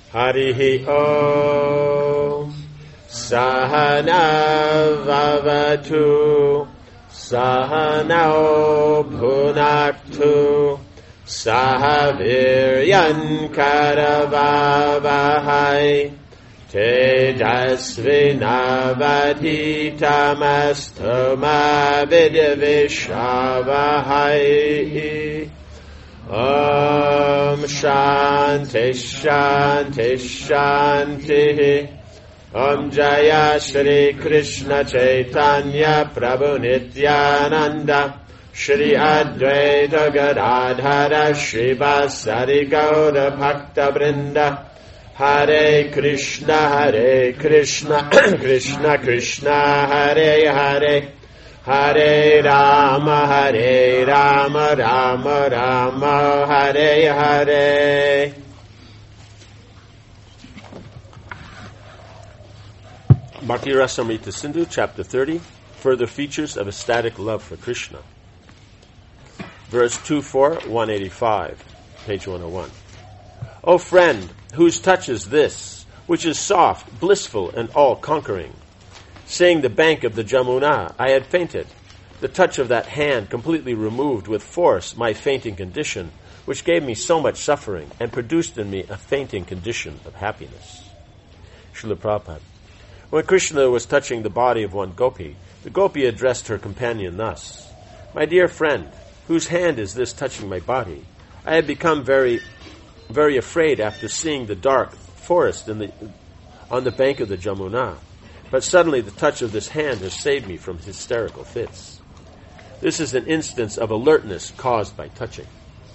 Harihi Om. Sahana Vavatu. Sahanao Bhunaktu. Sahaviryan Karavavahai. Tejasvinavadhitamastu ma vidvishavahai. Om Shanti Shanti Shanti. Om Jaya Shri Krishna Chaitanya Prabhu Nityananda Shri Advaita Gadadhara Shri Vasari Gaura Bhakta Vrinda. Hare Krishna Krishna Krishna Hare Hare Hare Rama Rama Rama Hare Hare. Bhakti Rasamrita Sindhu, Chapter 30, Further Features of Ecstatic Love for Krishna. Verse 2-4, 185, page 101. O friend, whose touch is this, which is soft, blissful, and all-conquering? Saying the bank of the Jamuna, I had fainted. The touch of that hand completely removed with force my fainting condition, which gave me so much suffering and produced in me a fainting condition of happiness. Srila Prabhupada. When Krishna was touching the body of one gopi, the gopi addressed her companion thus, My dear friend, whose hand is this touching my body? I had become very afraid after seeing the dark forest on the bank of the Jamuna. But suddenly the touch of this hand has saved me from hysterical fits. This is an instance of alertness caused by touching.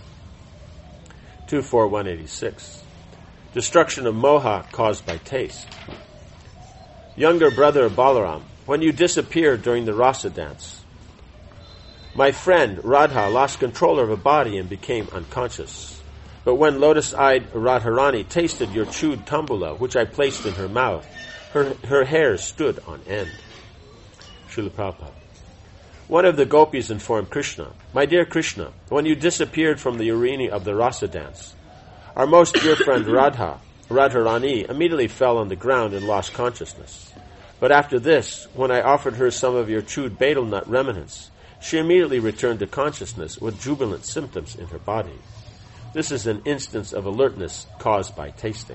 24186. Destruction of moha caused by taste. Younger brother Balaram, when you disappeared during the rasa dance, my friend Radha lost control of her body and became unconscious. But when lotus-eyed Radharani tasted your chewed tambula, which I placed in her mouth, her hair stood on end. Srila Prabhupada. One of the gopis informed Krishna, My dear Krishna, when you disappeared from the arena of the rasa dance, our most dear friend Radharani immediately fell on the ground and lost consciousness. But after this, when I offered her some of your chewed betel nut remnants, she immediately returned to consciousness with jubilant symptoms in her body. This is an instance of alertness caused by tasting.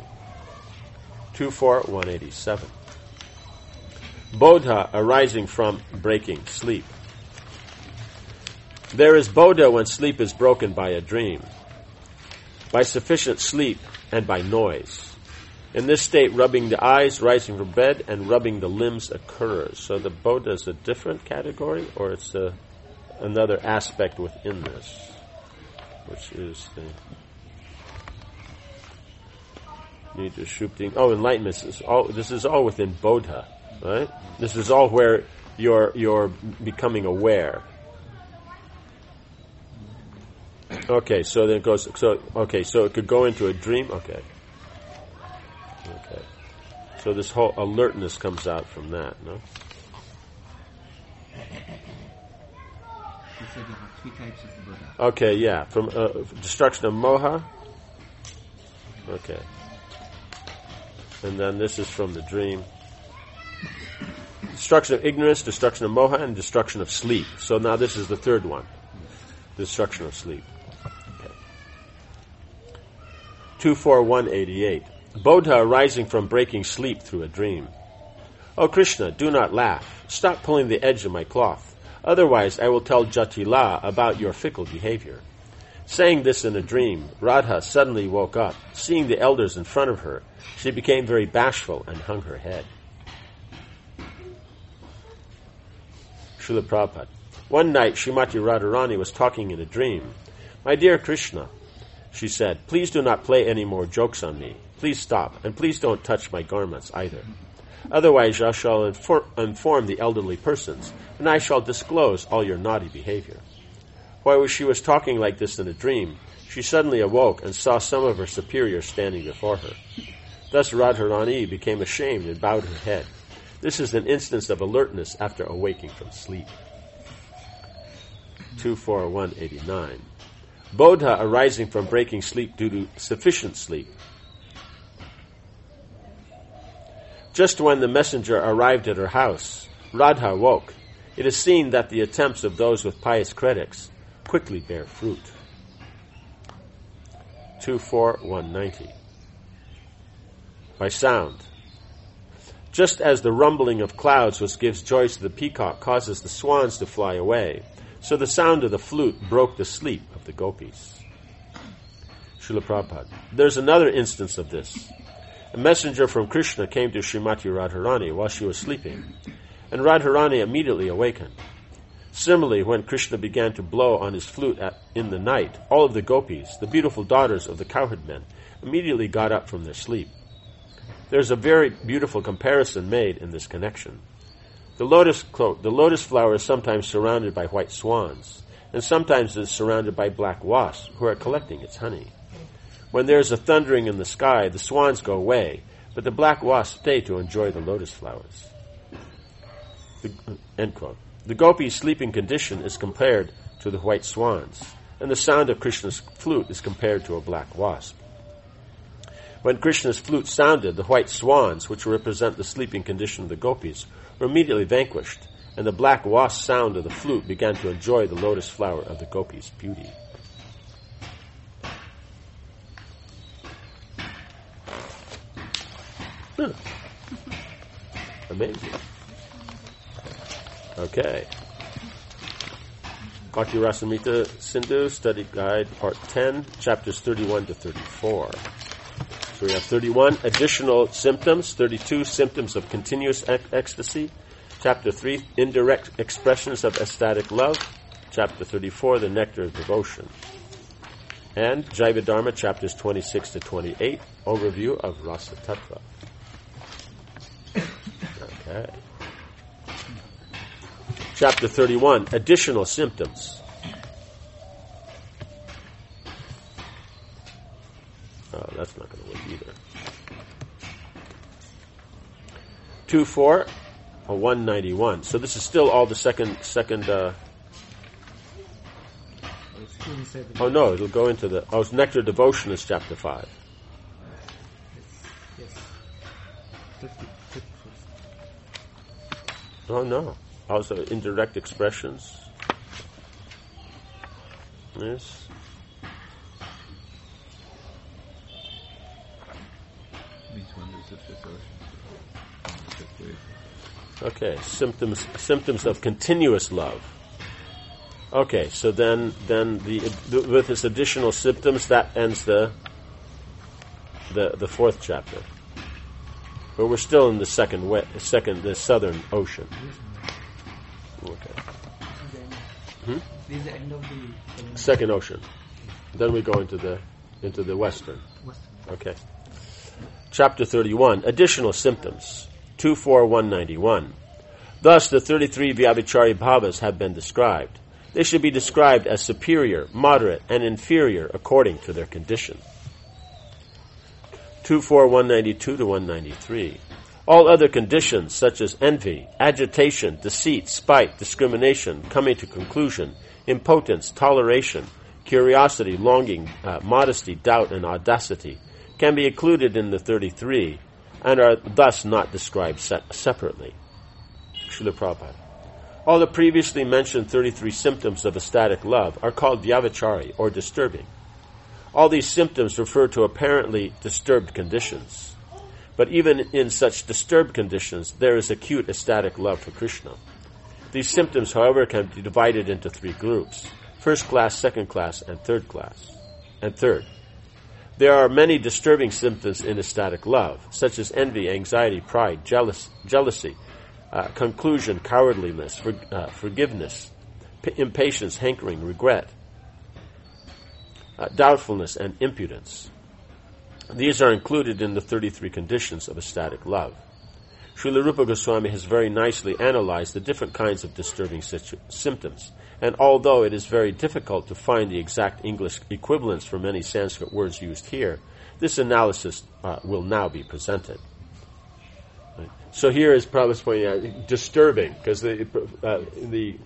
24187. Bodha arising from breaking sleep. There is bodha when sleep is broken by a dream, by sufficient sleep, and by noise. In this state, rubbing the eyes, rising from bed, and rubbing the limbs occurs. So the bodha is a different category, or it's another aspect within this, which is the Nidra Shupting. Oh, enlightenment this is all within bodha, right? This is all where you're becoming aware. Okay, so then it goes. So it could go into a dream. Okay. So this whole alertness comes out from that, no? You said you have three types of Buddha. Okay, yeah, from destruction of moha. Okay, and then this is from the dream. Destruction of ignorance, destruction of moha, and destruction of sleep. So now this is the third one. Destruction of sleep. Okay. 24188. Bodha arising from breaking sleep through a dream. O Krishna, do not laugh. Stop pulling the edge of my cloth. Otherwise I will tell Jatila about your fickle behavior. Saying this in a dream, Radha suddenly woke up. Seeing the elders in front of her, she became very bashful and hung her head. Srila Prabhupada. One night, Srimati Radharani was talking in a dream. My dear Krishna, she said, please do not play any more jokes on me. Please stop, and please don't touch my garments either. Otherwise I shall inform the elderly persons, and I shall disclose all your naughty behavior. While she was talking like this in a dream, she suddenly awoke and saw some of her superiors standing before her. Thus Radharani became ashamed and bowed her head. This is an instance of alertness after awaking from sleep. 24189. Bodha arising from breaking sleep due to sufficient sleep. Just when the messenger arrived at her house, Radha woke. It is seen that the attempts of those with pious critics quickly bear fruit. 2.4.190. By sound. Just as the rumbling of clouds which gives joy to the peacock causes the swans to fly away, so the sound of the flute broke the sleep of the gopis. Srila Prabhupada. There's another instance of this. A messenger from Krishna came to Srimati Radharani while she was sleeping, and Radharani immediately awakened. Similarly, when Krishna began to blow on his flute in the night, all of the gopis, the beautiful daughters of the cowherd men, immediately got up from their sleep. There's a very beautiful comparison made in this connection. The lotus flower is sometimes surrounded by white swans, and sometimes it is surrounded by black wasps who are collecting its honey. When there is a thundering in the sky, the swans go away, but the black wasps stay to enjoy the lotus flowers. End quote. The gopi's sleeping condition is compared to the white swans, and the sound of Krishna's flute is compared to a black wasp. When Krishna's flute sounded, the white swans, which represent the sleeping condition of the gopis, were immediately vanquished, and the black wasp sound of the flute began to enjoy the lotus flower of the gopis' beauty. Amazing. Okay. Bhakti Rasamrita Sindhu, Study Guide, Part 10, Chapters 31 to 34. So we have 31, Additional Symptoms, 32, Symptoms of Continuous Ecstasy, Chapter 3, Indirect Expressions of Ecstatic Love, Chapter 34, The Nectar of Devotion, and Jaiva Dharma, Chapters 26 to 28, Overview of Rasa Tattva. Okay. Chapter 31, Additional Symptoms. Oh, that's not going to work either. 2.4, 191. So this is still all the second. Oh no, it'll go into the. Oh, Nectar Devotion is chapter 5. Yes. 50. Oh no. Also indirect expressions. Yes. Okay, symptoms of continuous love. Okay, so then with this additional symptoms, that ends the fourth chapter. But we're still in the the Southern Ocean. Okay. This is the end of the second ocean. Then we go into the Western. Okay. Chapter 31, Additional Symptoms, 2.4.191. Thus, the 33 Vyabhichari bhavas have been described. They should be described as superior, moderate, and inferior according to their condition. 2.4.192 to 193. All other conditions, such as envy, agitation, deceit, spite, discrimination, coming to conclusion, impotence, toleration, curiosity, longing, modesty, doubt, and audacity, can be included in the 33 and are thus not described separately. Srila Prabhupada. All the previously mentioned 33 symptoms of ecstatic love are called vyabhichari, or disturbing. All these symptoms refer to apparently disturbed conditions. But even in such disturbed conditions, there is acute ecstatic love for Krishna. These symptoms, however, can be divided into three groups: first class, second class, and third class. And third, there are many disturbing symptoms in ecstatic love, such as envy, anxiety, pride, jealousy, conclusion, cowardliness, forgiveness, impatience, hankering, regret, doubtfulness, and impudence. These are included in the 33 conditions of ecstatic love. Srila Rupa Goswami has very nicely analyzed the different kinds of disturbing symptoms, and although it is very difficult to find the exact English equivalents for many Sanskrit words used here, this analysis will now be presented. Right. So here is Prabhupada's pointing out disturbing, because the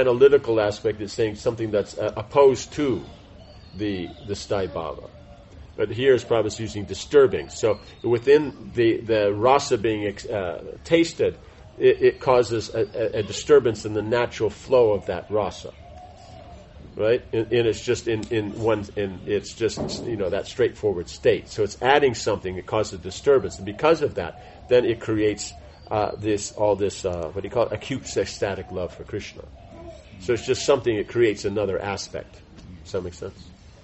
analytical aspect is saying something that's opposed to the sthai bhava. But here is Prabhupada's using disturbing. So within the rasa being tasted, it causes a disturbance in the natural flow of that rasa. Right? And it's just it's just, that straightforward state. So it's adding something that causes disturbance. And because of that, then it creates what do you call it? Acute ecstatic love for Krishna. So it's just something that creates another aspect. Does that make sense?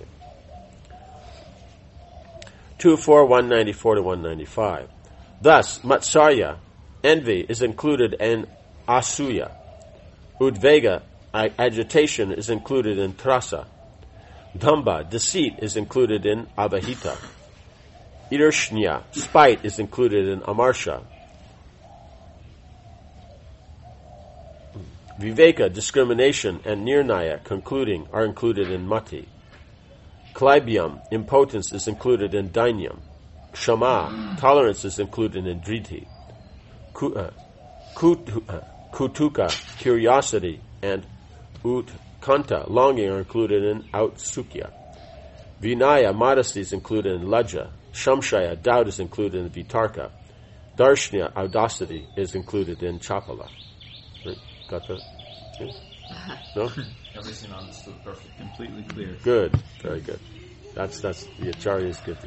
2.4, 194 to 195. Thus, matsarya, envy, is included in asuya. Udvega, agitation, is included in trasa. Damba, deceit, is included in avahita. Irshnya, spite, is included in amarsha. Viveka, discrimination, and nirnaya, concluding, are included in mati. Klaibyam, impotence, is included in dainyam. Kshama, tolerance, is included in dhriti. Kutuka, curiosity, and utkanta, longing, are included in outsukya. Vinaya, modesty, is included in lajja. Shamshaya, doubt, is included in vitarka. Darshnya, audacity, is included in chapala. Right? Got that? Yeah. No? Everything understood perfect, completely clear. Good, very good. That's the Acharya is good.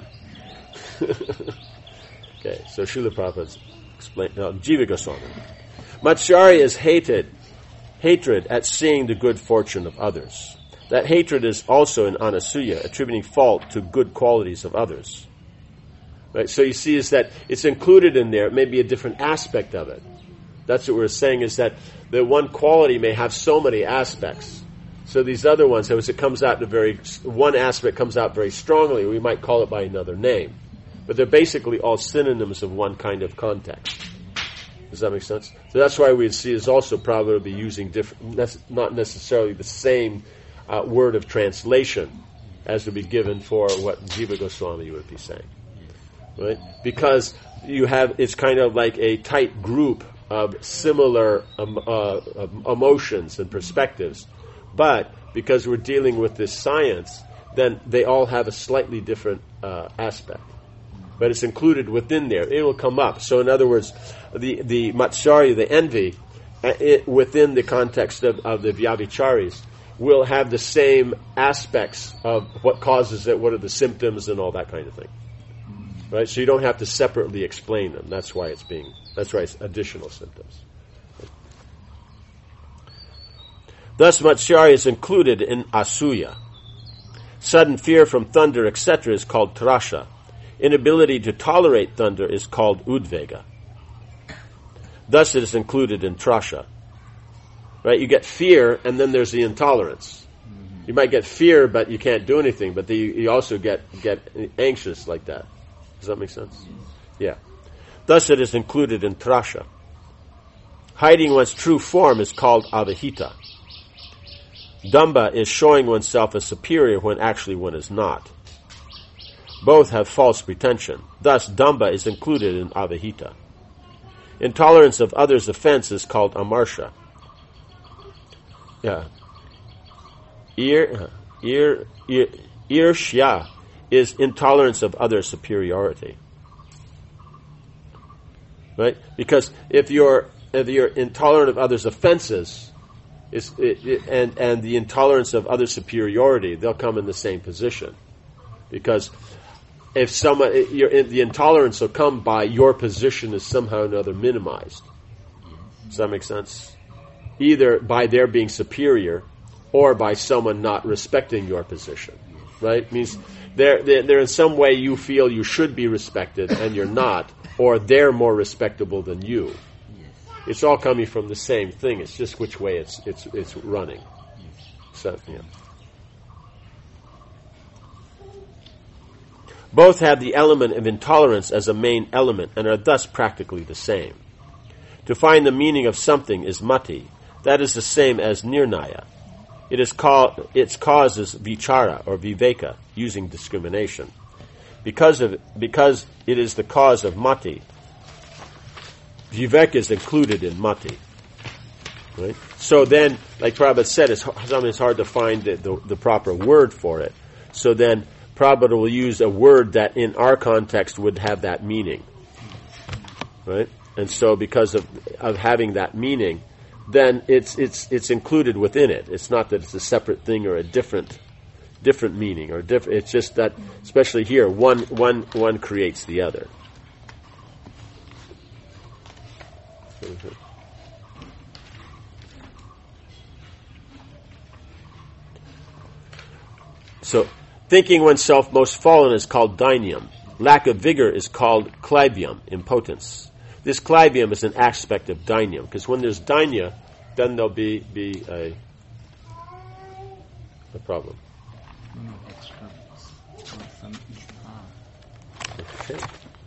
Okay, so Srila Prabhupada explained. Jiva Goswami. Matsarya is hatred at seeing the good fortune of others. That hatred is also in Anasuya, attributing fault to good qualities of others. Right? So you see is that it's included in there. It may be a different aspect of it. That's what we're saying, is that the one quality may have so many aspects. So these other ones, as it comes out one aspect comes out very strongly, we might call it by another name. But they're basically all synonyms of one kind of context. Does that make sense? So that's why we'd see is also probably using not necessarily the same word of translation as would be given for what Jiva Goswami would be saying. Right? Because it's kind of like a tight group of similar emotions and perspectives. But because we're dealing with this science, then they all have a slightly different aspect. But it's included within there. It will come up. So in other words, the matsarya, the envy, within the context of the vyabhicharis, will have the same aspects of what causes it, what are the symptoms, and all that kind of thing. Right? So you don't have to separately explain them. That's why it's additional symptoms. Thus, matsarya is included in asuya. Sudden fear from thunder, etc., is called trasha. Inability to tolerate thunder is called udvega. Thus, it is included in trasha. Right? You get fear, and then there's the intolerance. You might get fear, but you can't do anything. But you also get anxious like that. Does that make sense? Yeah. Thus, it is included in trasha. Hiding one's true form is called avahita. Damba is showing oneself as superior when actually one is not. Both have false pretension. Thus, damba is included in avahita. Intolerance of others' offense is called amarsha. Yeah. Irshya is intolerance of other superiority. Right? Because if you're intolerant of others' offenses, and the intolerance of other superiority, they'll come in the same position. Because if the intolerance will come by your position is somehow or another minimized. Does that make sense? Either by their being superior, or by someone not respecting your position. Right? Means they're in some way you feel you should be respected and you're not, or they're more respectable than you. It's all coming from the same thing. It's just which way it's running. So, yeah. Both have the element of intolerance as a main element and are thus practically the same. To find the meaning of something is mati. That is the same as nirnaya. Its cause is vichara or viveka, using discrimination. Because it is the cause of mati, viveka is included in mati. Right? So then, like Prabhupada said, it's hard to find the proper word for it. So then, Prabhupada will use a word that in our context would have that meaning. Right? And so because of having that meaning, then it's included within it. It's not that it's a separate thing or a different meaning or different. It's just that, especially here, one creates the other. So, thinking oneself most fallen is called dynium. Lack of vigor is called clybium, impotence. This clybium is an aspect of dynium, because when there's dynia, then there'll be a problem. Okay.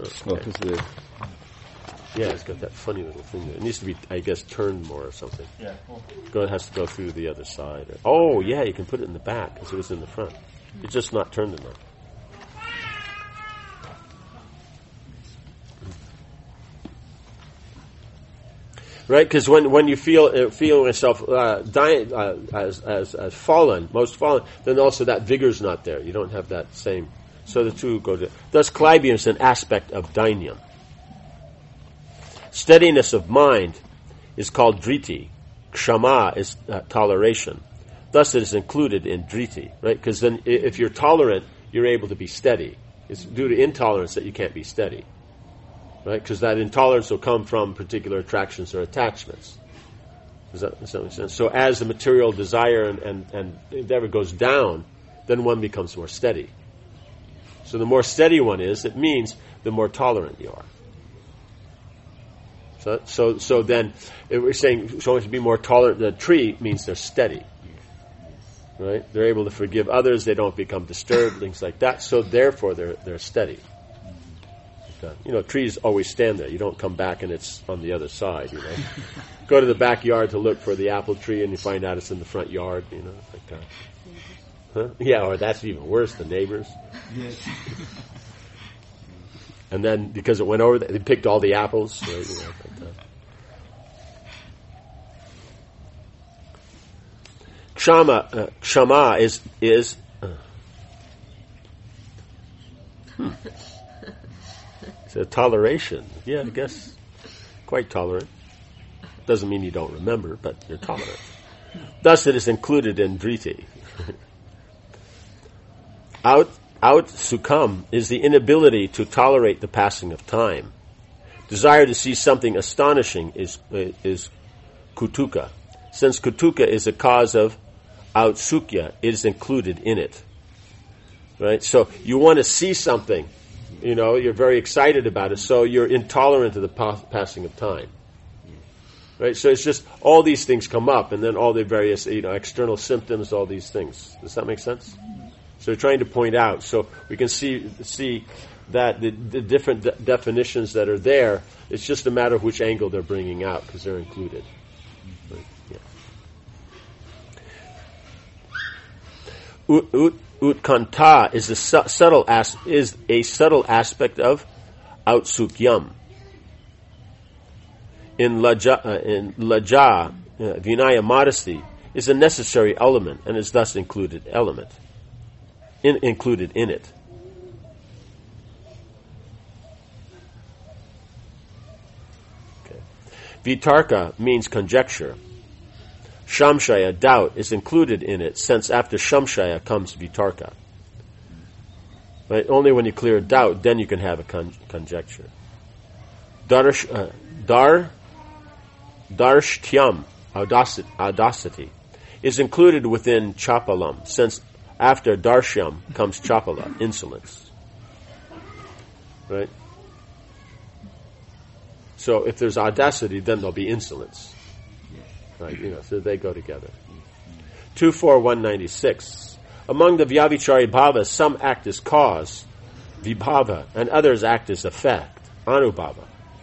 Yeah, it's got that funny little thing there. It needs to be, I guess, turned more or something. Yeah, cool. It has to go through the other side. Oh, yeah, you can put it in the back, because it was in the front. It's just not turned enough. Right, because when you feel yourself dying as fallen, most fallen, then also that vigor's not there. You don't have that same. So the two go to. Thus, clybium is an aspect of dynium. Steadiness of mind is called driti. Kshama is toleration. Thus, it is included in driti. Right, because then if you're tolerant, you're able to be steady. It's due to intolerance that you can't be steady. Right, because that intolerance will come from particular attractions or attachments. Does that make sense? So as the material desire and endeavor goes down, then one becomes more steady. So the more steady one is, it means the more tolerant you are. So then, if we're saying someone should be more tolerant than a tree, means they're steady. Right? They're able to forgive others, they don't become disturbed, things like that. So therefore they're steady. Trees always stand there. You don't come back and it's on the other side, Go to the backyard to look for the apple tree and you find out it's in the front yard, like that. Huh? Yeah, or that's even worse, the neighbors. Yes. And then because it went over, they picked all the apples. Right, like that. Kshama is so toleration. Yeah, I guess quite tolerant. Doesn't mean you don't remember, but you're tolerant. Thus, it is included in driti. Out sukham is the inability to tolerate the passing of time. Desire to see something astonishing is kutuka. Since kutuka is a cause of outsukya, it is included in it. Right? So you want to see something. You're very excited about it, so you're intolerant of the passing of time. Right? So it's just all these things come up, and then all the various external symptoms, all these things. Does that make sense? So we're trying to point out, so we can see that the different definitions that are there, it's just a matter of which angle they're bringing out, because they're included. Right? Yeah. Utkanta is a subtle aspect of outsukyam. In laja, vinaya, modesty is a necessary element and is thus included in it. Okay. Vitarka means conjecture. Shamshaya, doubt, is included in it, since after Shamshaya comes Vitarka. Right? Only when you clear doubt, then you can have a conjecture. Darshtyam, audacity, is included within Chapalam, since after Darshyam comes Chapala, insolence. Right? So if there's audacity, then there'll be insolence. Right, so they go together. 24196. Among the Vyabhichari bhavas, some act as cause, vibhava, and others act as effect, anubhava.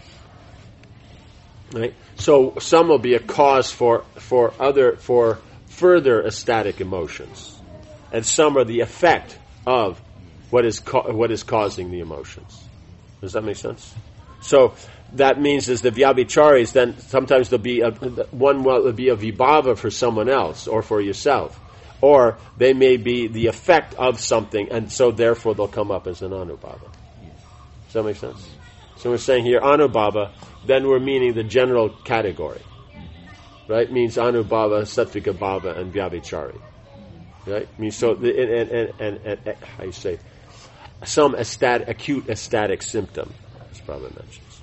Right? So some will be a cause for further ecstatic emotions, and some are the effect of what is causing the emotions. Does that make sense? So that means is the Vyabhicharis, then sometimes there'll be one will be a vibhava for someone else or for yourself. or they may be the effect of something, and so therefore they'll come up as an anubhava. Does that make sense? So we're saying here anubhava, then we're meaning the general category. Right? Means anubhava, sattvika bhava, and vyabhichari. Right? Means so, and how you say, some acute ecstatic symptom, as Prabhupada mentions.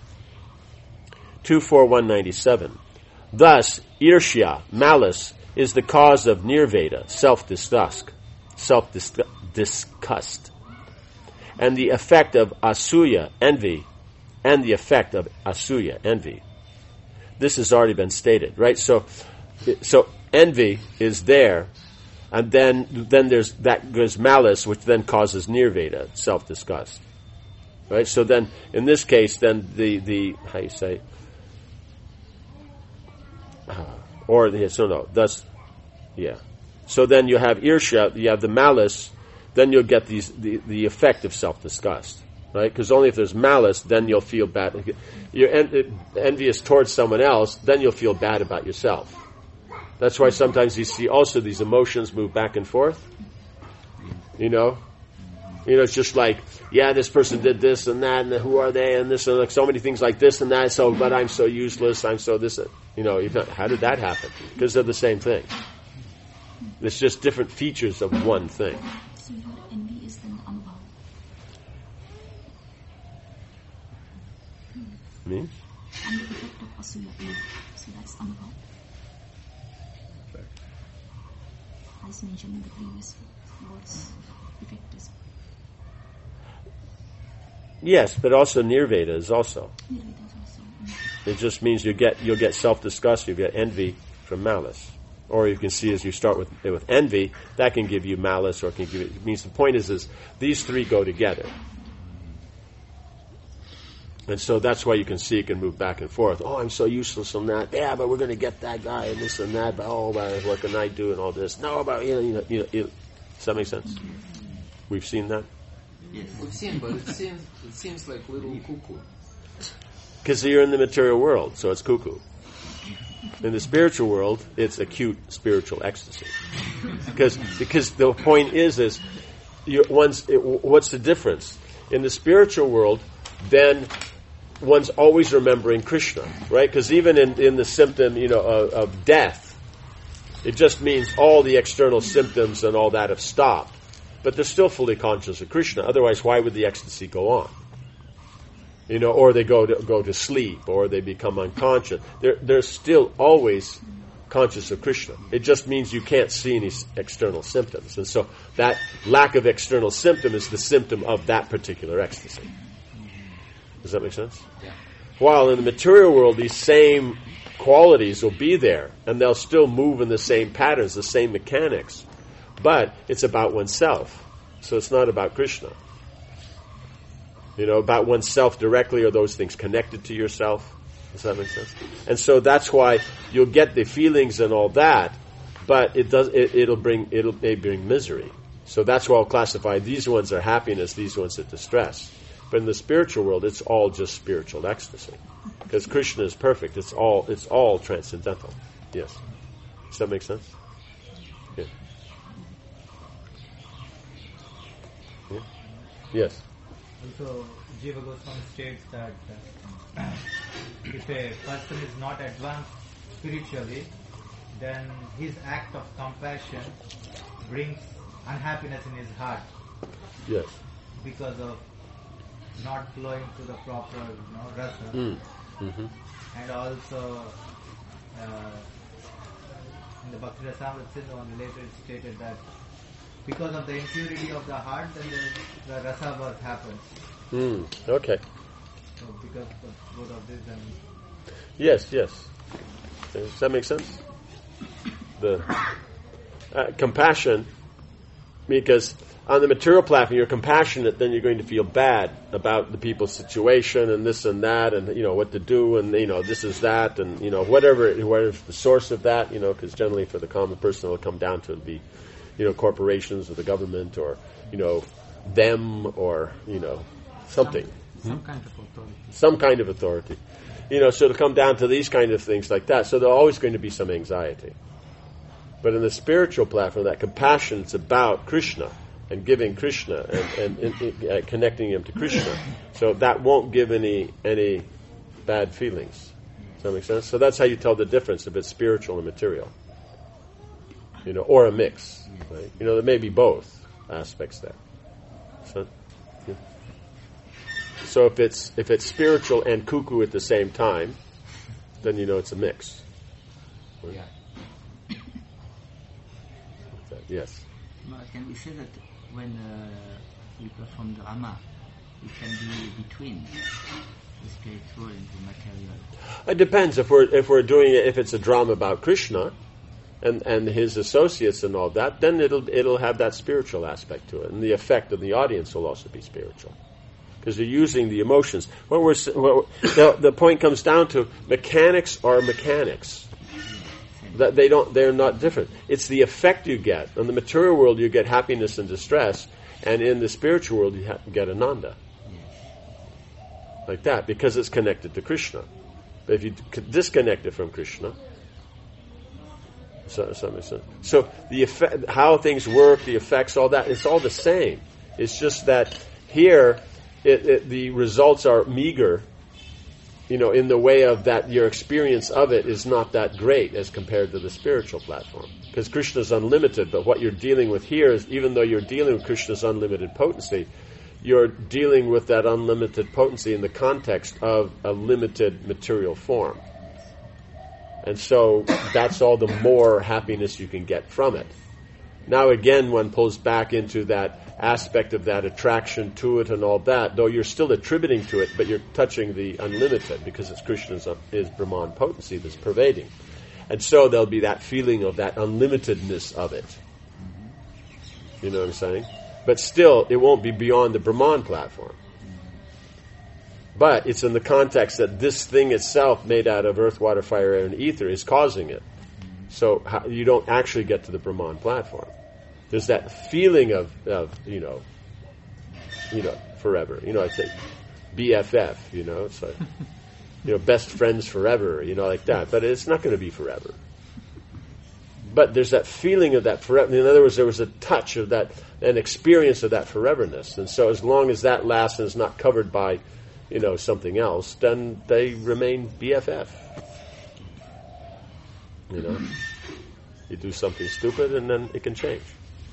24197. Thus, irshya, malice, is the cause of nirveda, self-disgust, and the effect of asuya, envy, and the effect of asuya, envy. This has already been stated, right? So envy is there, and then there's malice, which then causes nirveda, self-disgust, right? So then, in this case, then the how you say, thus, yeah. So then you have irsha, you have the malice, then you'll get the effect of self-disgust. Right? Because only if there's malice, then you'll feel bad. You're envious towards someone else, then you'll feel bad about yourself. That's why sometimes you see also these emotions move back and forth. It's just like, yeah, this person did this and that, and who are they, and this, and like so many things like this and that. So, but I'm so useless. I'm so this. How did that happen? Because they're the same thing. It's just different features of one thing. So your envy is an anubhava. Means? And the effect of asuya, so that's anubhava. As mentioned in the previous words, effect is. Yes, but also nirveda is also. Nirveda is also. It just means you'll get self-disgust, you'll get envy from malice. Or you can see as you start with envy, that can give you malice, or can give it means the point is these three go together. And so that's why you can see it can move back and forth. Oh, I'm so useless on that. Yeah, but we're going to get that guy and this and that. But what can I do and all this? No, but does that make sense? We've seen that. Yes, we've seen, but it seems like little cuckoo. Because you're in the material world, so it's cuckoo. In the spiritual world, it's acute spiritual ecstasy. Because the point is what's the difference? In the spiritual world, then one's always remembering Krishna, right? Because even in the symptom, of death, it just means all the external symptoms and all that have stopped. But they're still fully conscious of Krishna. Otherwise, why would the ecstasy go on? Or they go to sleep, or they become unconscious. They're still always conscious of Krishna. It just means you can't see any external symptoms. And so that lack of external symptom is the symptom of that particular ecstasy. Does that make sense? Yeah. While in the material world, these same qualities will be there, and they'll still move in the same patterns, the same mechanics. But it's about oneself. So it's not about Krishna. About oneself directly, or those things connected to yourself. Does that make sense? And so that's why you'll get the feelings and all that, but it'll may bring misery. So that's why I'll classify these ones are happiness, these ones are distress. But in the spiritual world, it's all just spiritual ecstasy. Because Krishna is perfect. It's all transcendental. Yes. Does that make sense? Yeah. Yeah. Yes. Also, Jiva Goswami states that if a person is not advanced spiritually, then his act of compassion brings unhappiness in his heart. Yes. Because of not flowing to the proper, rasa. Mm-hmm. And also, in the Bhakti Rasamrita Sindhu, on later it stated that because of the impurity of the heart, then the rasa birth happens. Okay. So because of both of this, then... Yes. Does that make sense? The compassion, because on the material platform you're compassionate, then you're going to feel bad about the people's situation and this and that, and what to do, and this is that, and whatever the source of that, because generally for the common person it'll come down to be corporations or the government or them or something. Some kind of authority. Some kind of authority. So it'll come down to these kind of things like that. So there's always going to be some anxiety. But in the spiritual platform, that compassion is about Krishna and giving Krishna and connecting him to Krishna. So that won't give any bad feelings. Does that make sense? So that's how you tell the difference if it's spiritual and material. Or a mix. Right? There may be both aspects there. So if it's spiritual and cuckoo at the same time, then it's a mix. Right? Yeah. Yes. Can we say that when we perform drama, it can be between the spiritual and the material? It depends. If we're doing it, if it's a drama about Krishna and his associates and all that, then it'll have that spiritual aspect to it, and the effect of the audience will also be spiritual. Because you're using the emotions. The point comes down to mechanics are mechanics. That they're not different. It's the effect you get. In the material world, you get happiness and distress, and in the spiritual world, you get ananda. Like that, because it's connected to Krishna. But if you disconnect it from Krishna, so the effect, how things work, the effects, all that, it's all the same. It's just that here, the results are meager, in the way of that your experience of it is not that great as compared to the spiritual platform. Because Krishna is unlimited, but what you're dealing with here is, even though you're dealing with Krishna's unlimited potency, you're dealing with that unlimited potency in the context of a limited material form. And so that's all the more happiness you can get from it. Now again, one pulls back into that aspect of that attraction to it and all that, though you're still attributing to it, but you're touching the unlimited because it's Krishna's is Brahman potency that's pervading. And so there'll be that feeling of that unlimitedness of it. You know what I'm saying? But still, it won't be beyond the Brahman platform. But it's in the context that this thing itself, made out of earth, water, fire, air, and ether, is causing it. So you don't actually get to the Brahman platform. There's that feeling of forever. I say BFF. It's like best friends forever. Like that. But it's not going to be forever. But there's that feeling of that forever. In other words, there was a touch of that, an experience of that foreverness. And so as long as that lasts and is not covered by, something else, then they remain BFF. You do something stupid and then it can change.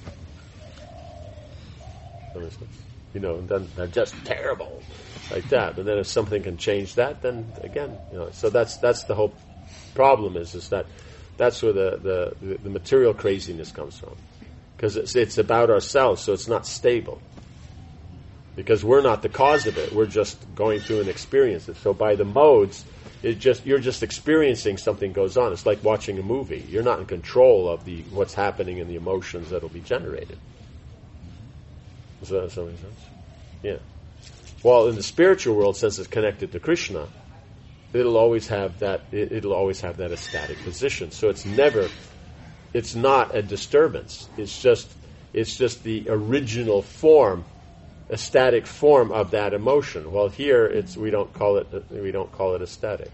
And then they're just terrible, like that. But then if something can change that, then again, So that's the whole problem is that that's where the material craziness comes from, because it's about ourselves, so it's not stable. Because we're not the cause of it; we're just going through and experience it. So by the modes, you're just experiencing something goes on. It's like watching a movie. You're not in control of what's happening and the emotions that'll be generated. Does that make sense? Yeah. Well, in the spiritual world, since it's connected to Krishna, it'll always have that. It'll always have that ecstatic position. So it's not a disturbance. It's just the original form, ecstatic form of that emotion. Well, here we don't call it ecstatic.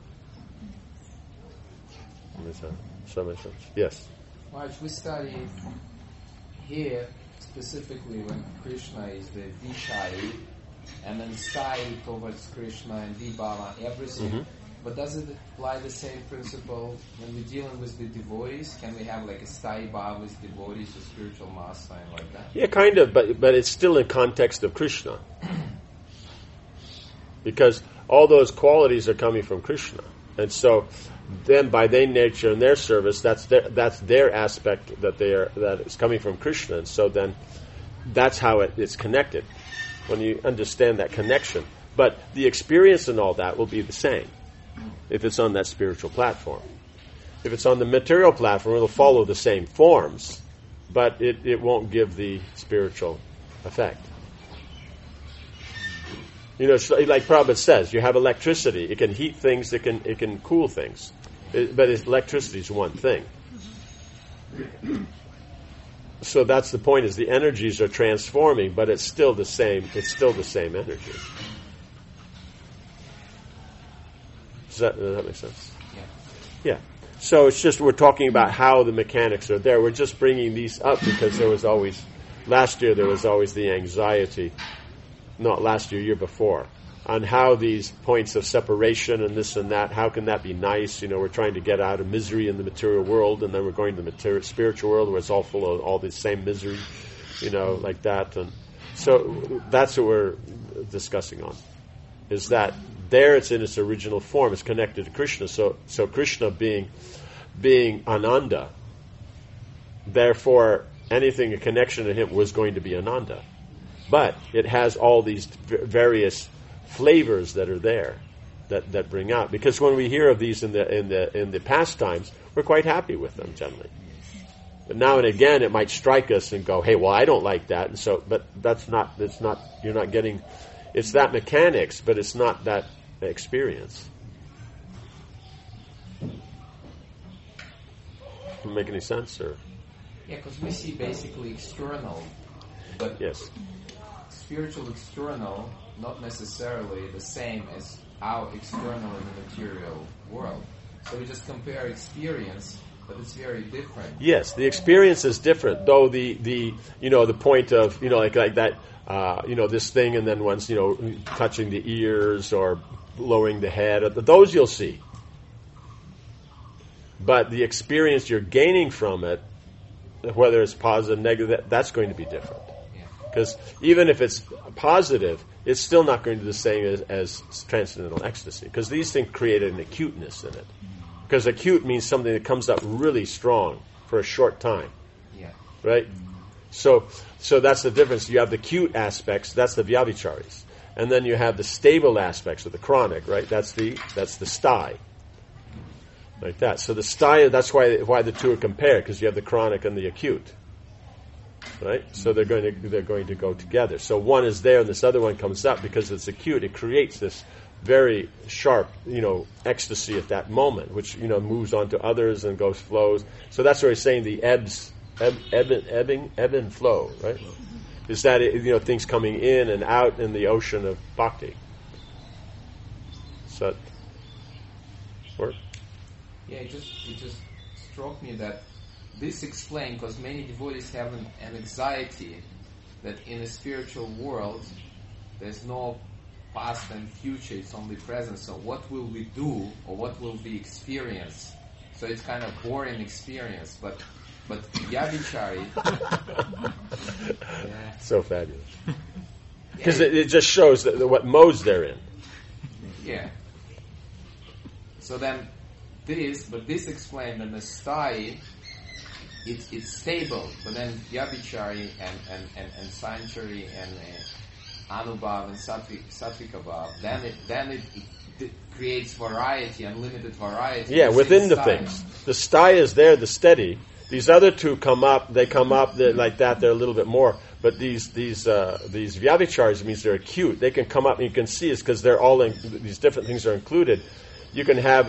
Does that make sense? Yes. Raj, we study here specifically when Krishna is the Vishai, and then Sai towards Krishna and Vibhava, everything. Mm-hmm. But does it apply the same principle when we're dealing with the devotees? Can we have like a Sai Bhava with devotees, a spiritual master, and like that? Yeah, kind of, but it's still in context of Krishna. Because all those qualities are coming from Krishna. And so then by their nature and their service, that's their aspect that is coming from Krishna. And so then that's how it's connected, when you understand that connection. But the experience and all that will be the same if it's on that spiritual platform. If it's on the material platform, it'll follow the same forms, but it won't give the spiritual effect. Like Prabhupada says, you have electricity. It can heat things, it can cool things. But electricity is one thing. So that's the point, is the energies are transforming, but it's still the same energy. Does that make sense? Yeah. So it's just we're talking about how the mechanics are there. We're just bringing these up because last year there was always the anxiety, not last year, year before, on how these points of separation and this and that, how can that be nice? We're trying to get out of misery in the material world, and then we're going to the spiritual world where it's all full of all the same misery, like that. And so that's what we're discussing on, is that there it's in its original form. It's connected to Krishna. So Krishna being Ananda, therefore anything a connection to him was going to be Ananda. But it has all these various flavors that are there that bring out. Because when we hear of these in the past times, we're quite happy with them generally. But now and again, it might strike us and go, "Hey, well, I don't like that." And so, but that's not. You're not getting. It's that mechanics, but it's not that experience. Does it make any sense, or? Yeah, because we see basically external, but yes, spiritual external, not necessarily the same as our external in the material world. So we just compare experience, but it's very different. Yes, the experience is different, though the point of like that this thing, and then once touching the ears or lowering the head, those you'll see. But the experience you're gaining from it, whether it's positive, negative, that's going to be different. Because even if it's positive, it's still not going to be the same as transcendental ecstasy. Because these things create an acuteness in it. Because acute means something that comes up really strong for a short time. Yeah. Right? So that's the difference. You have the acute aspects, that's the vyabhicharis. And then you have the stable aspects of the chronic, right? That's the stai. Like that. So the stai, that's why the two are compared, because you have the chronic and the acute. Right? So they're going to go together. So one is there and this other one comes up because it's acute. It creates this very sharp, ecstasy at that moment, which, moves on to others and flows. So that's where he's saying the ebb and flow, right? Is that, things coming in and out in the ocean of bhakti. So, work? Yeah, it just struck me that this explains, because many devotees have an anxiety that in a spiritual world there's no past and future, it's only present. So what will we do, or what will we experience? So it's kind of boring experience, but Vyabhichari so fabulous. Because it just shows that what modes they're in. Yeah. So then this explained that the stai, it's stable, but then Vyabhichari and Sanchari and Anubhav and Sattvika Bhav, then it creates variety, unlimited variety. Yeah, within the things. The stai is there, the steady. These other two come up, they're like that, they're a little bit more. But these Vyabhicharis means they're acute. They can come up and you can see it's because they're all these different things are included. You can have,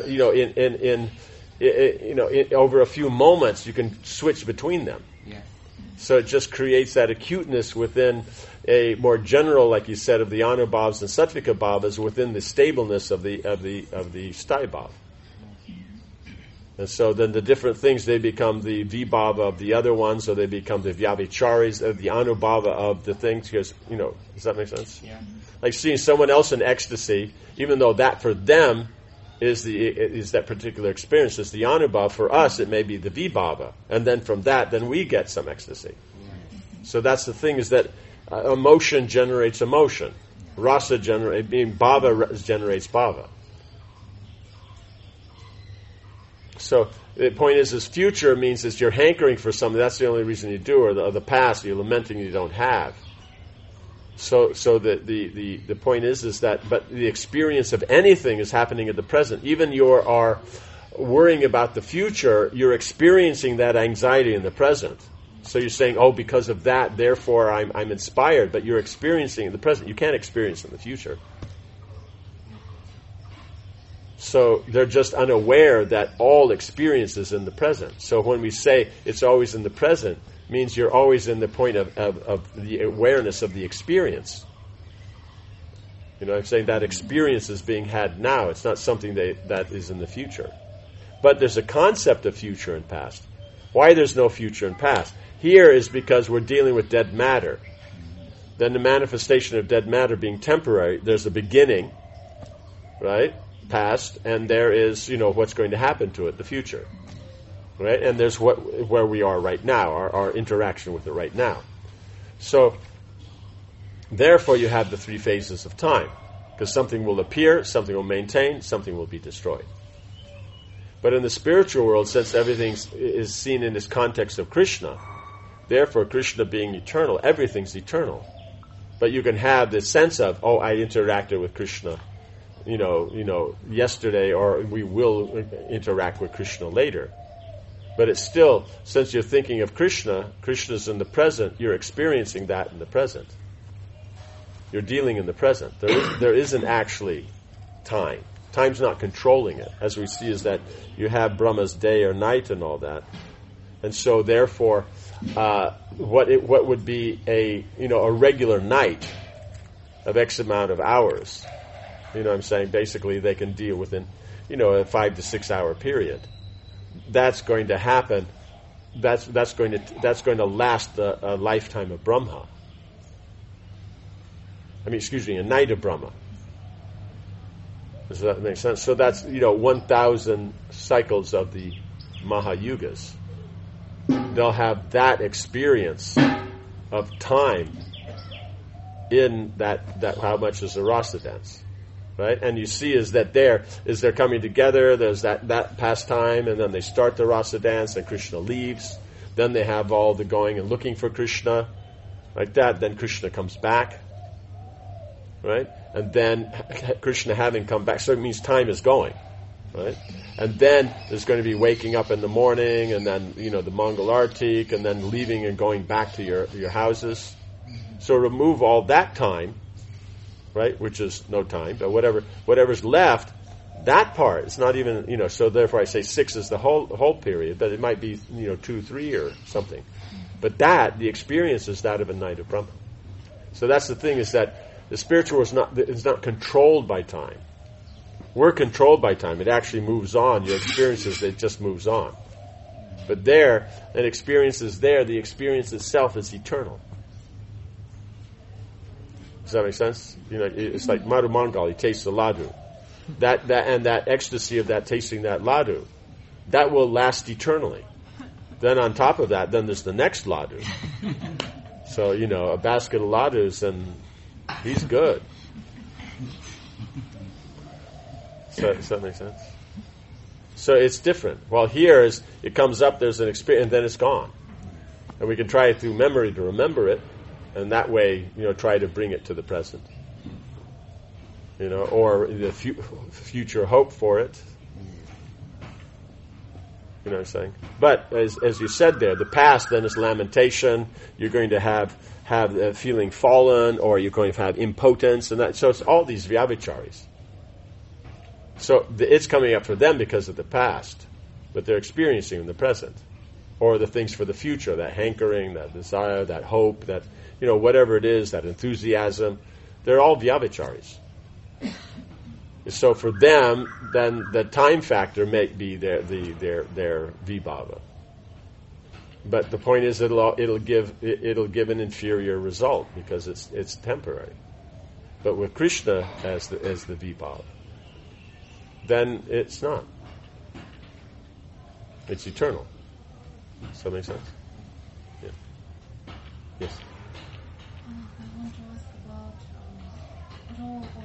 over a few moments, you can switch between them. Yeah. So it just creates that acuteness within a more general, like you said, of the Anubhavs and Sattvika Bhavas within the stableness of the stai bhav. And so then the different things, they become the vibhava of the other ones, or they become the vyabhicharis, the anubhava of the things. Because, does that make sense? Yeah. Like seeing someone else in ecstasy, even though that for them is that particular experience, is the anubhava. For us, it may be the vibhava, and then from that, then we get some ecstasy. Yeah. So that's the thing, is that emotion generates emotion. Rasa bhava generates bhava. So the point is future means that you're hankering for something. That's the only reason you do, or the past you're lamenting you don't have. So the point is that, but the experience of anything is happening at the present. Even you are worrying about the future, you're experiencing that anxiety in the present. So you're saying, oh, because of that, therefore I'm inspired. But you're experiencing in the present. You can't experience in the future. So they're just unaware that all experience is in the present. So when we say it's always in the present, means you're always in the point of the awareness of the experience. I'm saying that experience is being had now. It's not something that is in the future. but there's a concept of future and past. Why there's no future and past? Here is because we're dealing with dead matter. Then the manifestation of dead matter being temporary, there's a beginning, right? Past, and there is, what's going to happen to it, the future. Right? And there's where we are right now, our interaction with it right now. So, therefore you have the three phases of time. Because something will appear, something will maintain, something will be destroyed. But in the spiritual world, since everything is seen in this context of Krishna, therefore Krishna being eternal, everything's eternal. But you can have this sense of, I interacted with Krishna, yesterday, or we will interact with Krishna later. But it's still, since you're thinking of Krishna's in the present, you're experiencing that in the present. You're dealing in the present. There isn't actually time. Time's not controlling it. As we see is that you have Brahma's day or night and all that. And so therefore, what would be a regular night of X amount of hours, I'm saying? Basically they can deal within, a 5 to 6 hour period. That's going to happen. That's going to last a lifetime of Brahma. A night of Brahma. Does that make sense? So that's 1,000 cycles of the Mahayugas. They'll have that experience of time in that how much is the rasa dance. Right? And you see is that they're coming together, there's that pastime, and then they start the rasa dance, and Krishna leaves. Then they have all the going and looking for Krishna, like that. Then Krishna comes back, right? And then Krishna having come back, so it means time is going, right? And then there's going to be waking up in the morning, and then, the Mangal Artik, and then leaving and going back to your houses. So remove all that time, right, which is no time, but whatever's left, that part, it's not even, so therefore I say 6 is the whole period, but it might be, 2, 3 or something. But the experience is that of a night of Brahma. So that's the thing, is that the spiritual is not controlled by time. We're controlled by time. It actually moves on. Your experiences, it just moves on. But there, an experience is there, the experience itself is eternal. Does that make sense? It's like Madhu Mangal, he tastes the laddu. That ecstasy of that tasting that laddu, that will last eternally. Then on top of that, then there's the next laddu. So, a basket of laddus, and he's good. So, does that make sense? So it's different. While here it comes up, there's an experience, and then it's gone. And we can try it through memory to remember it, and that way, try to bring it to the present. Or the future hope for it. You know what I'm saying? But as you said there, the past then is lamentation. You're going to have feeling fallen, or you're going to have impotence, and that. So it's all these vyabhicharis. So it's coming up for them because of the past, but they're experiencing in the present, or the things for the future, that hankering, that desire, that hope, that whatever it is, that enthusiasm. They're all vyabhicharis. So for them, then the time factor may be their vibhava. But the point is, it'll give an inferior result because it's temporary. But with Krishna as the vibhava, then it's not. It's eternal. Does that make sense? Yeah. Yes. I want to ask about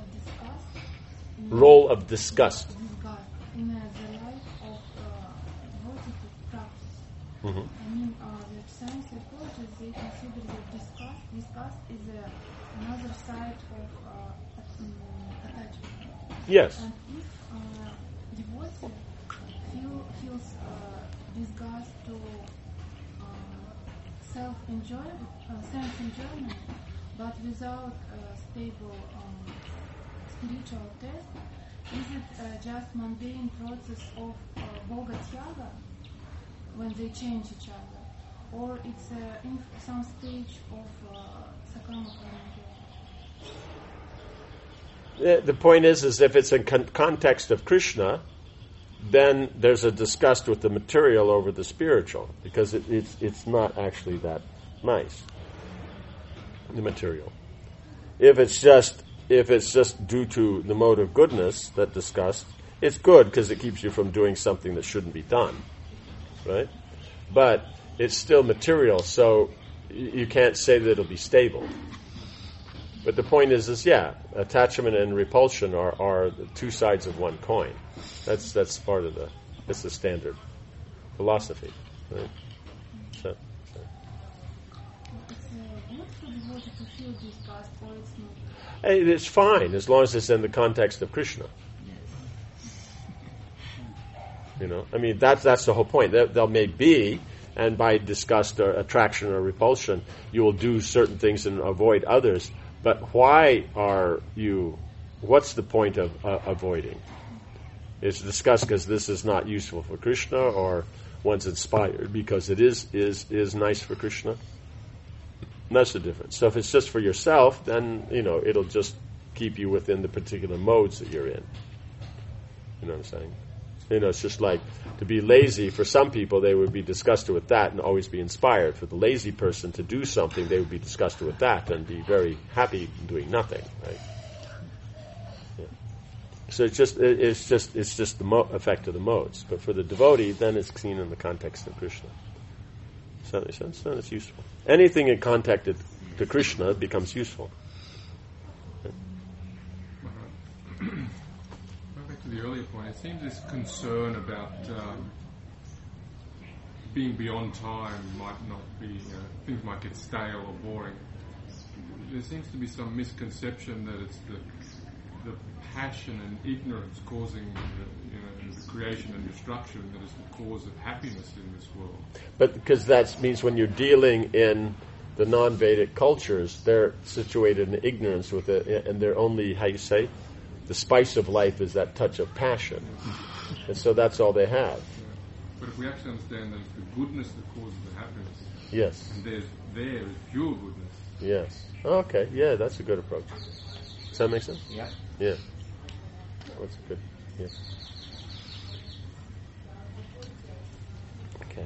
role of disgust. In the life of devoted practice. Mm-hmm. I mean, the science psychologists, they consider that disgust is another side of attachment. Yes. And if devotee feels disgust to self-enjoyment, but without stable spiritual test, is it just mundane process of Boga Tyaga when they change each other, or it's in some stage of Sakama Karma? The point is if it's in context of Krishna, then there's a disgust with the material over the spiritual, because it's not actually that nice, the material. If it's just due to the mode of goodness, that disgust, it's good because it keeps you from doing something that shouldn't be done, right? But it's still material, so you can't say that it'll be stable. But the point is attachment and repulsion are the two sides of one coin. That's part of that's the standard philosophy, right? So. It's good for the devotee to feel disgust, or it's not? It's fine as long as it's in the context of Krishna. You know, I mean that's the whole point. There may be, and by disgust or attraction or repulsion, you will do certain things and avoid others. But why are you? What's the point of avoiding? It's disgust because this is not useful for Krishna, or one's inspired because it is nice for Krishna. And that's the difference. So if it's just for yourself, then it'll just keep you within the particular modes that you're in. You know what I'm saying? It's just like to be lazy. For some people, they would be disgusted with that and always be inspired. For the lazy person to do something, they would be disgusted with that and be very happy doing nothing. Right? Yeah. So it's just the effect of the modes. But for the devotee, then it's seen in the context of Krishna. Does that make sense? Then it's useful. Anything in contact to Krishna becomes useful. To the earlier point, it seems this concern about being beyond time might not be, things might get stale or boring. There seems to be some misconception that it's the passion and ignorance causing the creation and destruction that is the cause of happiness in this world. But because that means when you're dealing in the non-Vedic cultures, they're situated in ignorance with it, and they're only, how you say, the spice of life is that touch of passion. And so that's all they have. But if we actually understand that it's the goodness that causes the happiness. Yes. And there is pure goodness. Yes. Okay, yeah, that's a good approach. Does that make sense? Yeah. Yeah. That's good. Yeah. Okay.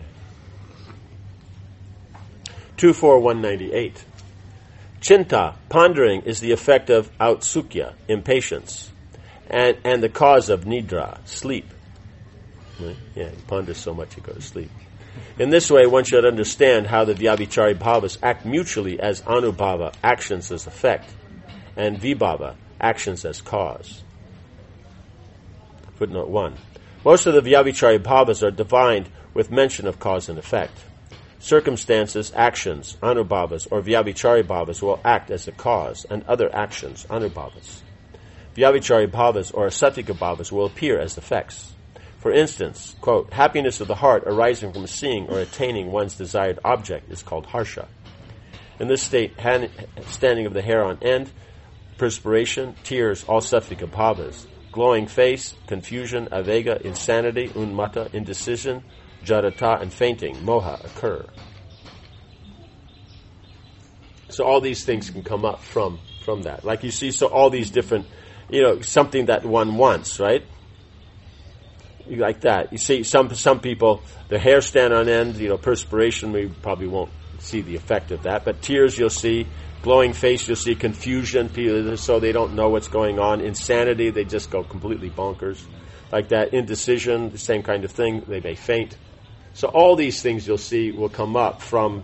24198. Chinta, pondering, is the effect of autsukya, impatience, and the cause of nidra, sleep. Right? Yeah, you ponder so much you go to sleep. In this way, one should understand how the vyabhichari bhavas act mutually as anubhava, actions as effect, and vibhava, actions as cause. Footnote 1. Most of the vyabhichari bhavas are defined with mention of cause and effect. Circumstances, actions, anubhavas, or vyabhichari bhavas will act as the cause, and other actions, anubhavas. Vyabhichari bhavas or satvika bhavas will appear as effects. For instance, quote, happiness of the heart arising from seeing or attaining one's desired object is called harsha. In this state, standing of the hair on end, perspiration, tears, all satvika bhavas, glowing face, confusion, avega, insanity, unmata, indecision, jadata, and fainting, moha, occur. So all these things can come up from that. Like you see, so all these different, something that one wants, right? Like that. You see some people, their hair stand on end, perspiration, we probably won't see the effect of that, but tears you'll see, glowing face you'll see, confusion, people, so they don't know what's going on, insanity, they just go completely bonkers. Like that, indecision, the same kind of thing, they may faint. So all these things you'll see will come up from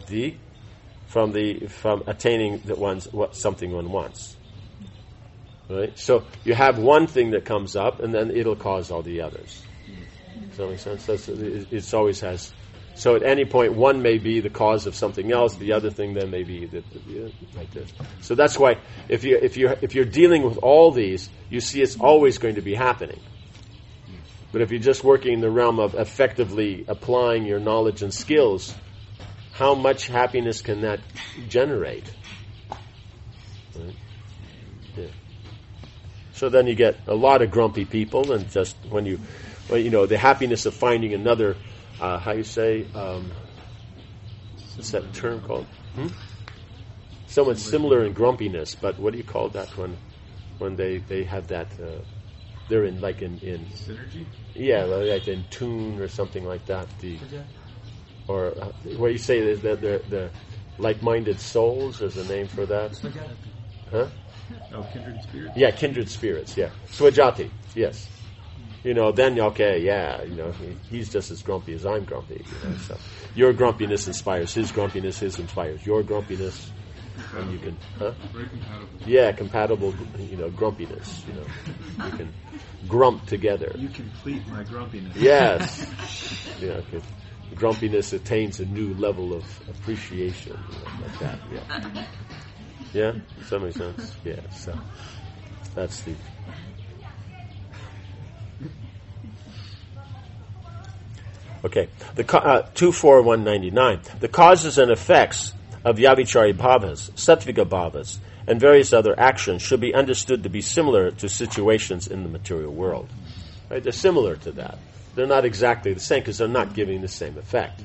attaining something one wants. Right? So you have one thing that comes up, and then it'll cause all the others. Does that make sense? It always has. So at any point, one may be the cause of something else. The other thing then may be like this. So that's why if you're dealing with all these, you see it's always going to be happening. But if you're just working in the realm of effectively applying your knowledge and skills, how much happiness can that generate? Right? Yeah. So then you get a lot of grumpy people, and just the happiness of finding another, how you say, what's that term called? Someone similar in grumpiness, but what do you call that when they have that they're in Synergy? yeah, like in tune or something like that. Or what you say is that they're like-minded souls. There's a name for that. Huh? Oh, kindred spirits? Yeah, kindred spirits, yeah. Swajati, yes. Then, okay, yeah, he's just as grumpy as I'm grumpy. So your grumpiness inspires his grumpiness, his inspires your grumpiness. And you can, Very compatible. yeah, compatible, grumpiness, You can grump together. You complete my grumpiness. Yes. 'Cause grumpiness attains a new level of appreciation, like that, yeah. Yeah? Does that make sense? Yeah, so that's the... Okay, 24199. The causes and effects of Vyavichari bhavas, sattvika bhavas, and various other actions should be understood to be similar to situations in the material world. Right? They're similar to that. They're not exactly the same because they're not giving the same effect.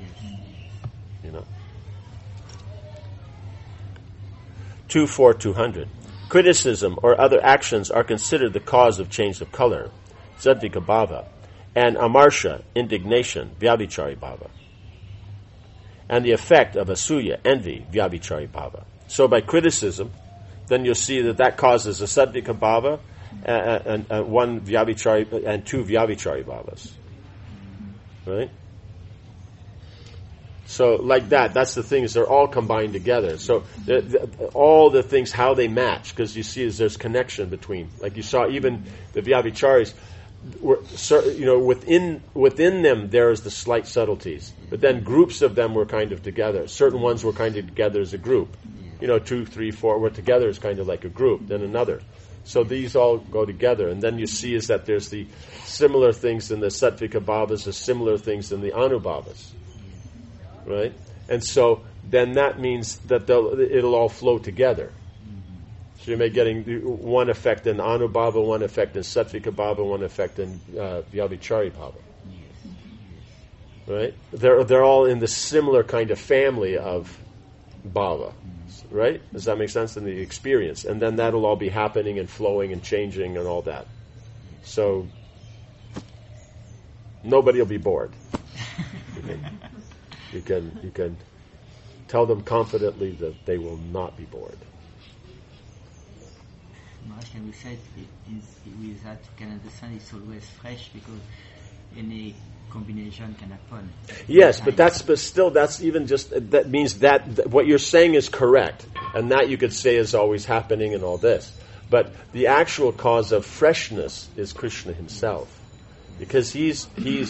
24200. Criticism or other actions are considered the cause of change of color, sattvika bhava, and amarsha, indignation, vyavichari bhava. And the effect of asuya, envy, vyavichari bhava. So by criticism, then you'll see that causes a sattvika bhava and one vyavichari and two vyavichari bhavas. Right? So like that's the thing, is they're all combined together. So all the things, how they match, because you see there's connection between, like you saw even the vyavicharis, within them there is the slight subtleties, but then groups of them were kind of together. Certain ones were kind of together as a group. 2, 3, 4 were together as kind of like a group, then another. So these all go together, and then you see is that there's the similar things in the sattvika bhavas, the similar things in the anubhavas, right? And so then that means that it'll all flow together. So you may getting one effect in anubhava, one effect in sattvika bhava, one effect in vyavichari bhava. Right? They're all in the similar kind of family of bhava. Right? Does that make sense in the experience? And then that'll all be happening and flowing and changing and all that. So nobody will be bored. You can tell them confidently that they will not be bored. Can we say with that you can understand it's always fresh because any combination can happen. Yes, but that's even just that means that what you're saying is correct, and that you could say is always happening and all this. But the actual cause of freshness is Krishna himself, because he's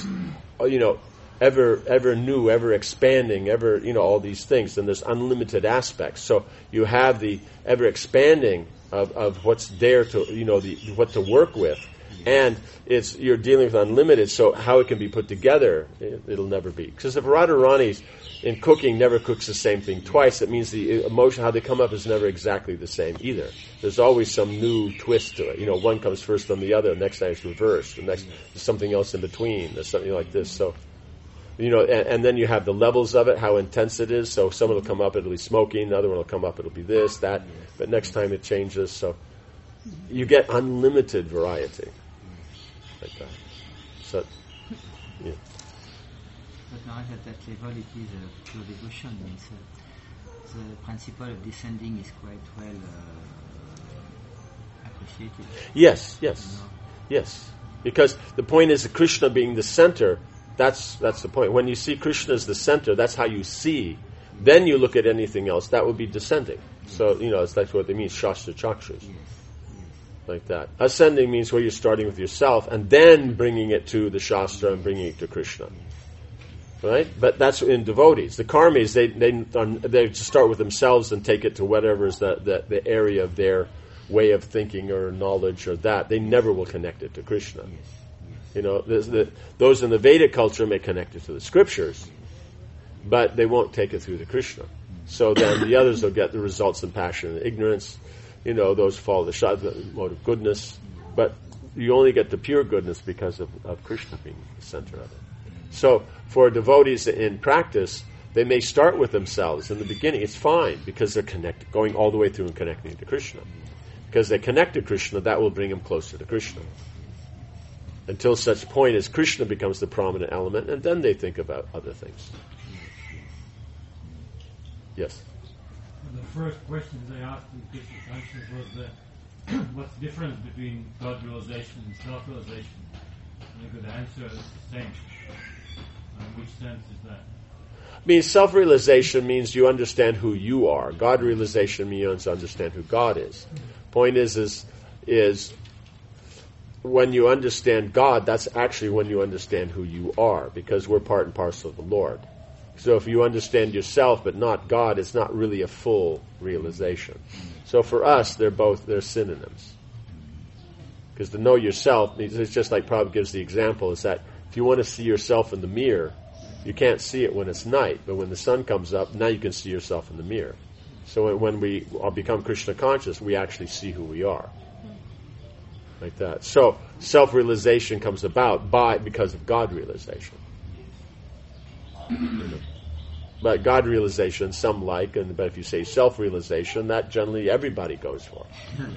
ever new, ever expanding, all these things, and there's unlimited aspects. So you have the ever expanding of what's there to what to work with. And you're dealing with unlimited, so how it can be put together, it'll never be. Because if Radharani in cooking never cooks the same thing twice, it means the emotion, how they come up, is never exactly the same either. There's always some new twist to it. One comes first on the other, the next time it's reversed, the next there's something else in between, there's something like this. So, and then you have the levels of it, how intense it is. So some will come up, it'll be smoking, another one will come up, it'll be this, that, but next time it changes. So you get unlimited variety. Like that. So, yeah. But now at that level it is pure devotion, means the principle of descending is quite well appreciated. Yes. Because the point is that Krishna being the center, that's the point. When you see Krishna as the center, that's how you see. Then you look at anything else, that would be descending. So, that's what they mean, Shastra Chakshas. Like that. Ascending means where you're starting with yourself and then bringing it to the Shastra and bringing it to Krishna. Right? But that's in devotees. The karmis, they start with themselves and take it to whatever is the area of their way of thinking or knowledge or that. They never will connect it to Krishna. Those in the Vedic culture may connect it to the scriptures, but they won't take it through to Krishna. So then the others will get the results in passion and ignorance. Those follow the mode of goodness, but you only get the pure goodness because of Krishna being the center of it. So for devotees in practice, they may start with themselves in the beginning. It's fine because they're connected, going all the way through and connecting to Krishna. Because they connect to Krishna, that will bring them closer to Krishna. until such point as Krishna becomes the prominent element, and then they think about other things. Yes? The first question they asked in Krishna consciousness was what's the difference between God realization and self-realization? And the answer is the same. In which sense is that? Means self-realization means you understand who you are. God realization means you understand who God is. Point is when you understand God, that's actually when you understand who you are, because we're part and parcel of the Lord. So if you understand yourself but not God, it's not really a full realization. So for us, they're synonyms. Because to know yourself, it's just like Prabhupada gives the example, is that if you want to see yourself in the mirror, you can't see it when it's night, but when the sun comes up, now you can see yourself in the mirror. So when we become Krishna conscious, we actually see who we are. Like that. So self-realization comes about because of God realization. But God realization, some like, but if you say self-realization, that generally everybody goes for.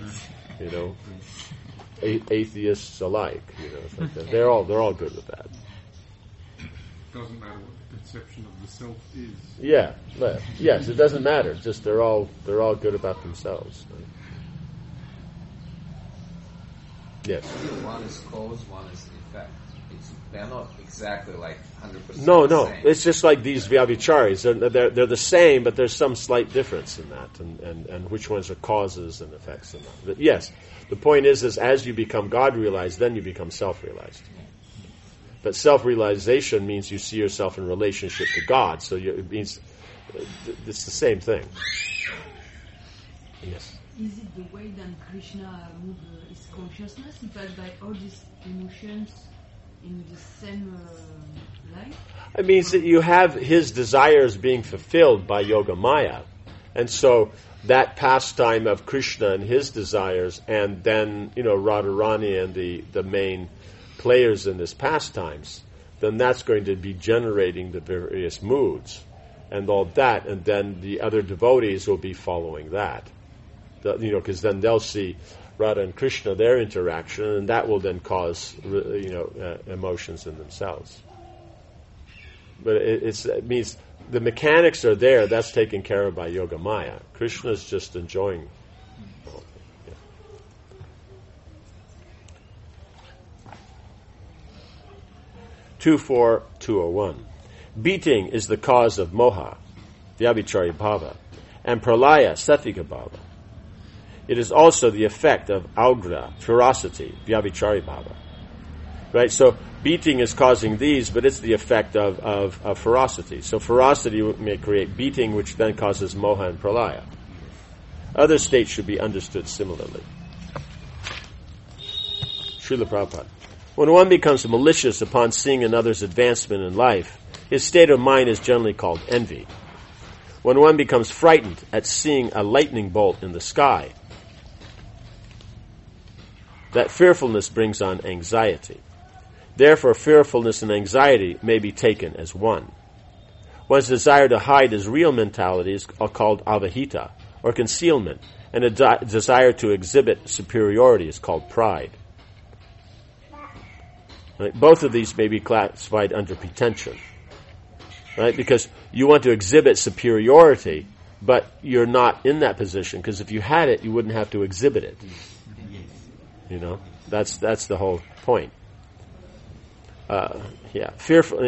Atheists alike, it's like that. They're all good with that. Doesn't matter what the conception of the self is. Yeah, but yes, it doesn't matter. Just they're all good about themselves. Yes. One is cause, one is effect. They're not exactly like 100%. No. the same. It's just like these Vyavicharis. They're the same, but there's some slight difference in that, and which ones are causes and effects and that. But yes, the point is as you become God realized, then you become self-realized. But self-realization means you see yourself in relationship to God. So it means it's the same thing. Yes. Is it the way that Krishna moves his consciousness? He passed by all these emotions in the same life? It means that you have his desires being fulfilled by Yoga Maya. And so that pastime of Krishna and his desires, and then, Radharani and the main players in this pastimes, then that's going to be generating the various moods and all that, and then the other devotees will be following that. Because then they'll see Radha and Krishna, their interaction, and that will then cause, emotions in themselves. But it means the mechanics are there. That's taken care of by Yoga Maya. Krishna's just enjoying. Yeah. 2.4.201. Beating is the cause of moha, vyabhichari bhava, and pralaya, satvika bhava. It is also the effect of augra, ferocity, vyabhichari bhava. Right? So beating is causing these, but it's the effect of ferocity. So ferocity may create beating, which then causes moha and pralaya. Other states should be understood similarly. Srila Prabhupada. When one becomes malicious upon seeing another's advancement in life, his state of mind is generally called envy. When one becomes frightened at seeing a lightning bolt in the sky, that fearfulness brings on anxiety. Therefore, fearfulness and anxiety may be taken as one. One's desire to hide his real mentality is called avahita, or concealment, and a desire to exhibit superiority is called pride. Right? Both of these may be classified under pretension. Right? Because you want to exhibit superiority, but you're not in that position, because if you had it, you wouldn't have to exhibit it. That's the whole point. Fearful.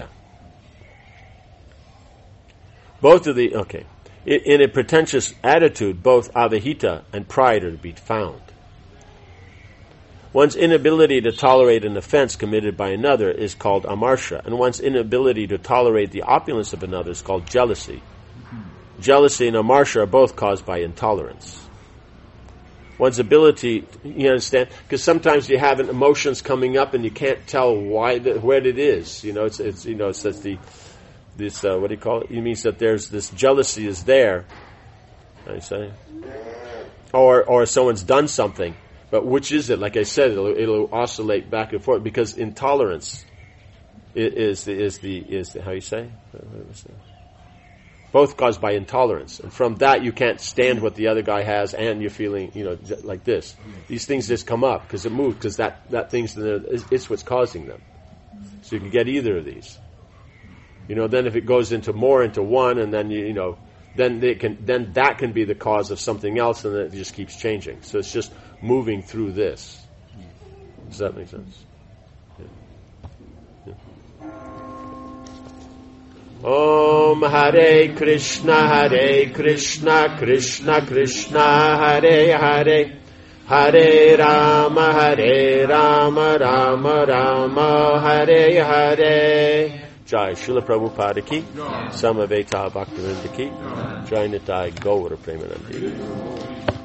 Both of the in a pretentious attitude, both avahita and pride are to be found. One's inability to tolerate an offense committed by another is called amarsha, and one's inability to tolerate the opulence of another is called jealousy. Jealousy and amarsha are both caused by intolerance. One's ability, you understand? Because sometimes you have emotions coming up and you can't tell where it is. What do you call it? It means that there's this jealousy is there. I say, or someone's done something, but which is it? Like I said, it'll oscillate back and forth because intolerance is the how you say? both caused by intolerance. And from that, you can't stand what the other guy has, and you're feeling, like this. These things just come up because it moves, because that thing's there, it's what's causing them. So you can get either of these. Then if it goes into one, and then then that can be the cause of something else, and then it just keeps changing. So it's just moving through this. Does that make sense? Yeah. Om Hare Krishna, Krishna Krishna, Hare Hare, Hare Rama, Rama Rama, Hare Hare. Jai Srila Prabhupada ki, Samaveta Bhaktivinoda ki, Jai Nitai Gaura Premanandi.